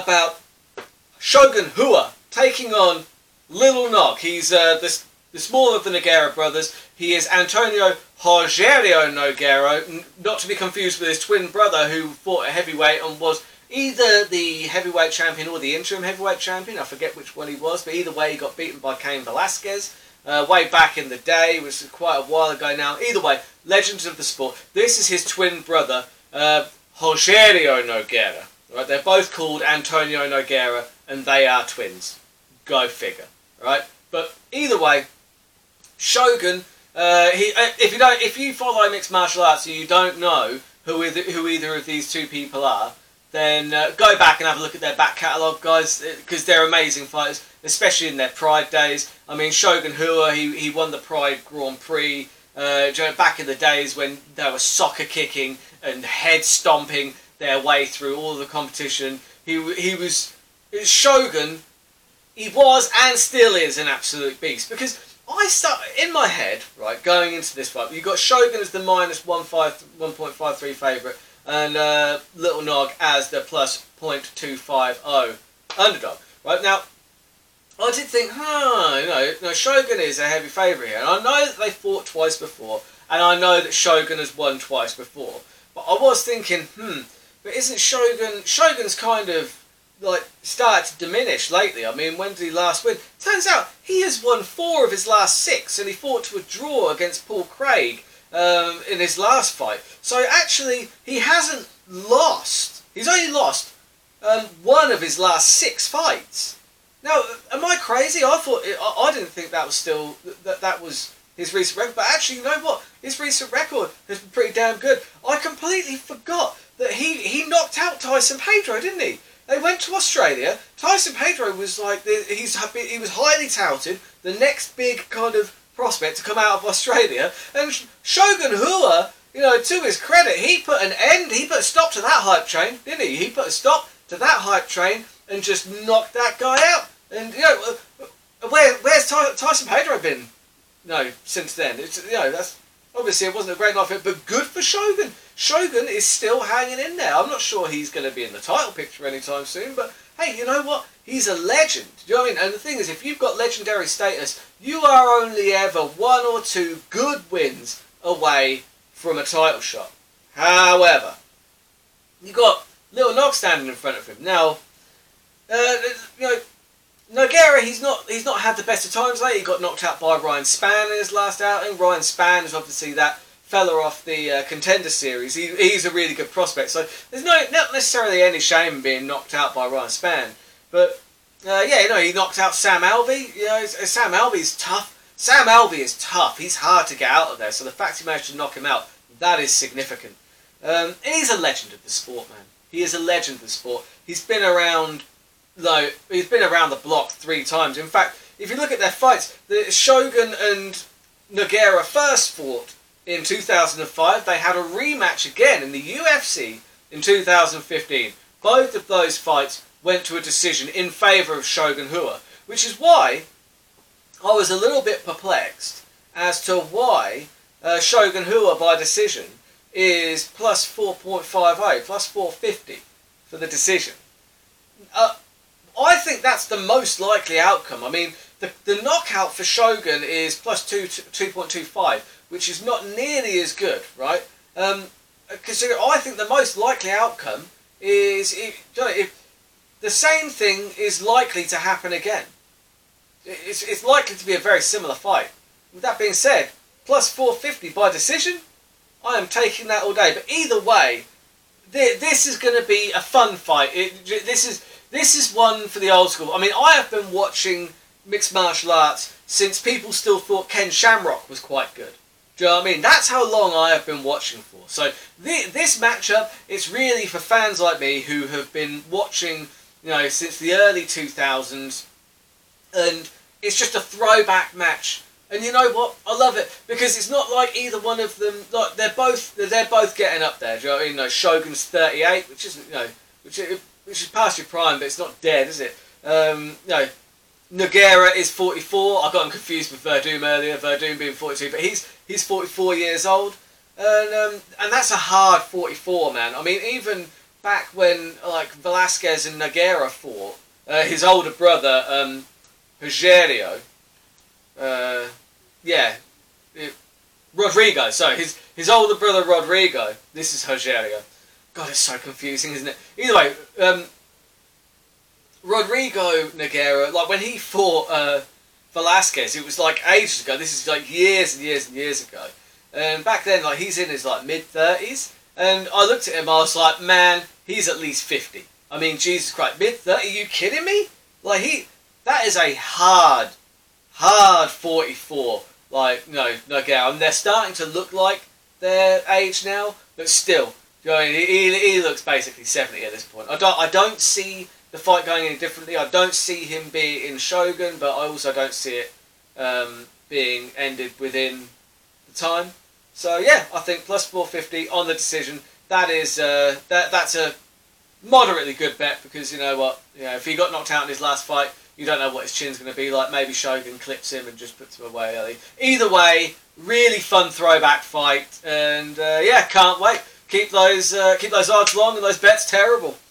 about Shogun Rua taking on Little Nog. He's the smaller of the Nogueira brothers. He is Antonio Rogério Nogueira, not to be confused with his twin brother who fought at heavyweight and was either the heavyweight champion or the interim heavyweight champion. I forget which one he was, but either way he got beaten by Cain Velasquez way back in the day, which is quite a while ago now. Either way, legends of the sport. This is his twin brother, Rogério Nogueira. Right? They're both called Antonio Nogueira and they are twins. Go figure. Right? But either way, Shogun, if you follow mixed martial arts and you don't know who either of these two people are, then go back and have a look at their back catalogue, guys, because they're amazing fighters, especially in their Pride days. I mean, Shogun Rua, he won the Pride Grand Prix back in the days when they were soccer kicking and head stomping their way through all of the competition. He was Shogun. He was and still is an absolute beast, because I start in my head, right, going into this fight. You got Shogun as the minus 1.53 favourite, and Little Nog as the plus 0.250 underdog. Right now, I did think, Shogun is a heavy favourite here, and I know that they fought twice before, and I know that Shogun has won twice before. But I was thinking, but isn't Shogun's kind of like started to diminish lately? I mean, when did he last win? Turns out he has won 4 of his last 6, and he fought to a draw against Paul Craig in his last fight. So actually, he hasn't lost. He's only lost 1 of his last 6 fights. Now, am I crazy? I didn't think that was still that was his recent record. But actually, you know what? His recent record has been pretty damn good. I completely forgot that he knocked out Tyson Pedro, didn't he? They went to Australia. Tyson Pedro was like he was highly touted, the next big kind of prospect to come out of Australia. And Shogun Rua, to his credit, he put a stop to that hype train, didn't he? He put a stop to that hype train and just knocked that guy out. And where's Tyson Pedro been? Since then. That's obviously it wasn't a great night for him, but good for Shogun. Shogun is still hanging in there. I'm not sure he's going to be in the title picture anytime soon, but hey, you know what? He's a legend. Do you know what I mean? And the thing is, if you've got legendary status, you are only ever 1 or 2 good wins away from a title shot. However, you've got Little Nog standing in front of him. Now, Nogueira, he's not had the best of times lately. He got knocked out by Ryan Spann in his last outing. Ryan Spann is obviously that fella off the Contender Series. He's a really good prospect. So there's not necessarily any shame in being knocked out by Ryan Spann. But he knocked out Sam Alvey. Sam Alvey's tough. Sam Alvey is tough. He's hard to get out of there. So the fact he managed to knock him out, that is significant. And he's a legend of the sport, man. He is a legend of the sport. He's been around. He's been around the block 3 times. In fact, if you look at their fights, the Shogun and Nogueira first fought in 2005. They had a rematch again in the UFC in 2015. Both of those fights went to a decision in favour of Shogun Rua, which is why I was a little bit perplexed as to why Shogun Rua by decision is plus 4.50, plus 450 for the decision. I think that's the most likely outcome. I mean, the knockout for Shogun is plus 2.25, which is not nearly as good, right? Because I think the most likely outcome is if the same thing is likely to happen again. It's likely to be a very similar fight. With that being said, plus 450 by decision, I am taking that all day. But either way, this is going to be a fun fight. This is one for the old school. I mean, I have been watching mixed martial arts since people still thought Ken Shamrock was quite good. Do you know what I mean? That's how long I have been watching for. So this matchup, it's really for fans like me who have been watching, since the early 2000s, and it's just a throwback match. And you know what? I love it because it's not like either one of them. Like they're both getting up there. Do you know what I mean? Shogun's 38, which isn't which is past your prime, but it's not dead, is it? Nogueira is 44. I got him confused with Verdum earlier. Verdum being 42, but he's 44 years old, and that's a hard 44, man. I mean, even back when like Velasquez and Nogueira fought, his older brother Rogerio, Rodrigo. So his older brother Rodrigo. This is Rogerio. God, it's so confusing, isn't it? Either way, Rodrigo Nogueira, like when he fought Velasquez, it was like ages ago. This is like years and years and years ago. And back then, like he's in his like mid-30s, and I looked at him, I was like, man, he's at least 50. I mean, Jesus Christ, mid-30? Are you kidding me? Like that is a hard 44. Like Nogueira. And they're starting to look like their age now, but still, you know, he looks basically 70 at this point. I don't see the fight going any differently. I don't see him being in Shogun, but I also don't see it being ended within the time. So yeah, I think plus 450 on the decision. That is that's a moderately good bet, because you know what, if he got knocked out in his last fight, you don't know what his chin's going to be like. Maybe Shogun clips him and just puts him away early. Either way, really fun throwback fight, and yeah, can't wait. Keep those odds long and those bets terrible.